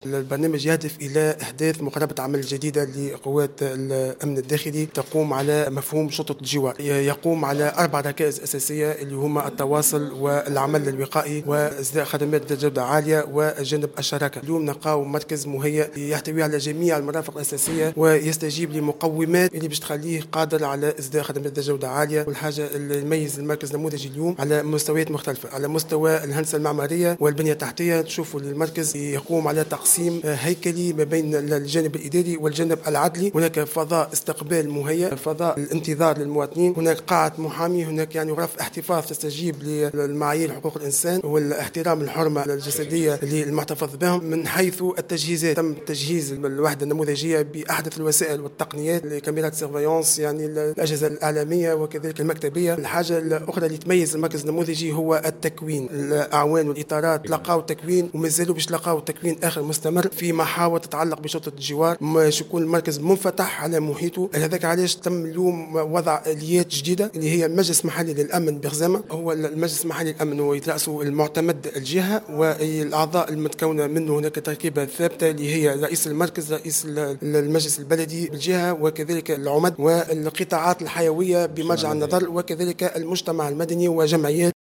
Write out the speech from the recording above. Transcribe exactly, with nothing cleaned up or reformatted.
البرنامج يهدف إلى إحداث مقاربة عمل جديدة لقوات الأمن الداخلي تقوم على مفهوم شرطة الجوار. يقوم على أربع ركائز أساسية اللي هما التواصل والعمل الوقائي وإصداء خدمات ذات جودة عالية وجانب الشراكة. اليوم نلقاو مركز مهيأ يحتوي على جميع المرافق الأساسية ويستجيب لمقومات اللي باش تخليه قادر على إصداء خدمات ذات جودة عالية. والحاجة اللي يميز المركز نموذجي اليوم على مستويات مختلفة، على مستوى الهندسة المعمارية والبنية التحتية تشوفوا المركز يقوم على تقسيم هيكلي ما بين الجانب الإداري والجانب العدلي. هناك فضاء استقبال مهيأ، فضاء الانتظار للمواطنين، هناك قاعة محامي، هناك يعني غرف احتفاظ تستجيب للمعايير حقوق الإنسان والاحترام الحرمة الجسدية للمحتفظ بهم. من حيث التجهيزات تم تجهيز الوحدة النموذجية بأحدث الوسائل والتقنيات، لكاميرات سيرفيونس يعني الأجهزة الإعلامية وكذلك المكتبية. الحاجة الأخرى اللي تميز المركز النموذجي هو التكوين. الأعوان والإطارات لقاو تكوين ومازالوا باش لقاو تكوين آخر مستمر في محاور تتعلق بشرطة الجوار، باش يكون المركز منفتح على محيطه. هذاك علاش تم اليوم وضع آليات جديدة اللي هي المجلس المحلي للأمن بغزامة. هو المجلس المحلي للأمن هو يترأسه المعتمد الجهة، والأعضاء المتكونة منه هناك تركيبة ثابتة اللي هي رئيس المركز، رئيس المجلس البلدي بالجهة، وكذلك العمد والقطاعات الحيوية بمرجع النظر، وكذلك المجتمع المدني وجمعيات.